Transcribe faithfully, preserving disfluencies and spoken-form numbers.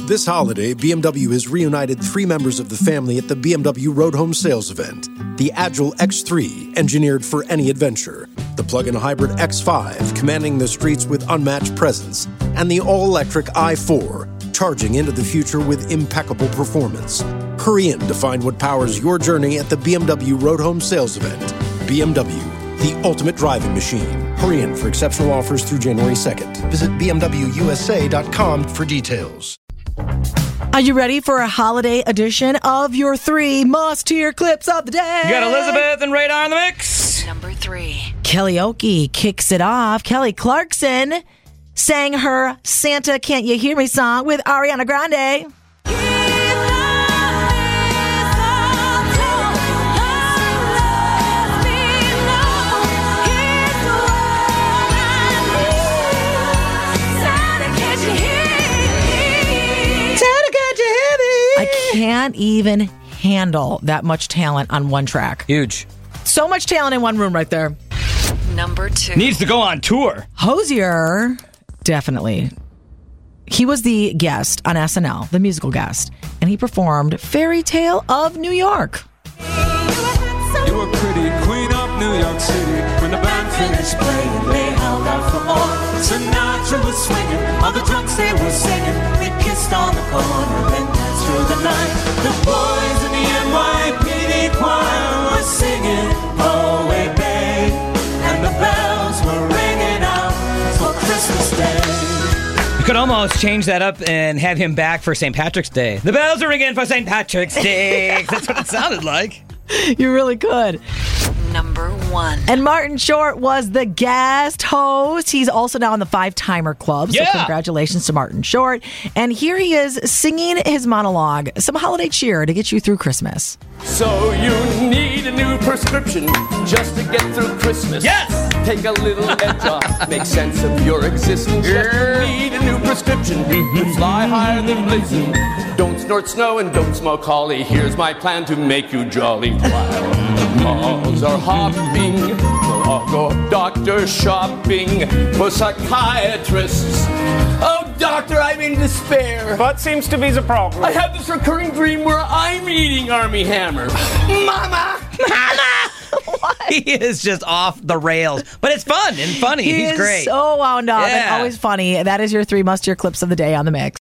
This holiday, B M W has reunited three members of the family at the B M W Road Home Sales event. The Agile X three, engineered for any adventure. The plug-in hybrid X five, commanding the streets with unmatched presence. And the all-electric i four, charging into the future with impeccable performance. Hurry in to find what powers your journey at the B M W Road Home Sales event. B M W, the ultimate driving machine. Hurry in for exceptional offers through January second. Visit b m w u s a dot com for details. Are you ready for a holiday edition of your three must-hear clips of the day? You got Elizabeth and Radar in the mix. Number three. Kelly Oakey kicks it off. Kelly Clarkson sang her Santa Can't You Hear Me song with Ariana Grande. I can't even handle that much talent on one track. Huge. So much talent in one room right there. Number two. Needs to go on tour. Hosier, definitely. He was the guest on S N L, the musical guest, and he performed Fairy Tale of New York. You were pretty queen of New York City. When the band finished playing, they held out for more. Sinatra was swinging, all the drunks they were singing. We kissed on the corner, then danced through the night. The boys in the N Y P D choir were singing "Oh Way Babe," and the bells were ringing out for Christmas Day. You could almost change that up and have him back for Saint Patrick's Day. The bells are ringing for Saint Patrick's Day. That's what it sounded like. You really could. Number one. And Martin Short was the guest host. He's also now in the Five Timer Club. So Yeah. congratulations to Martin Short. And here he is singing his monologue, some holiday cheer to get you through Christmas. So you need a new prescription just to get through Christmas. Yes! Take a little edge off, make sense of your existence. Yes, you need a new prescription to fly higher than blazing. Don't snort snow and don't smoke holly. Here's my plan to make you jolly. While the malls are hopping, we'll all go doctor shopping for psychiatrists. Oh, doctor, I'm in despair. What seems to be the problem? I have this recurring dream where I'm eating Army Hammer. Mama! Mama! He is just off the rails. But it's fun and funny. He He's is great. so wound up and Yeah. always funny. That is your three must-hear clips of the day on The Mix.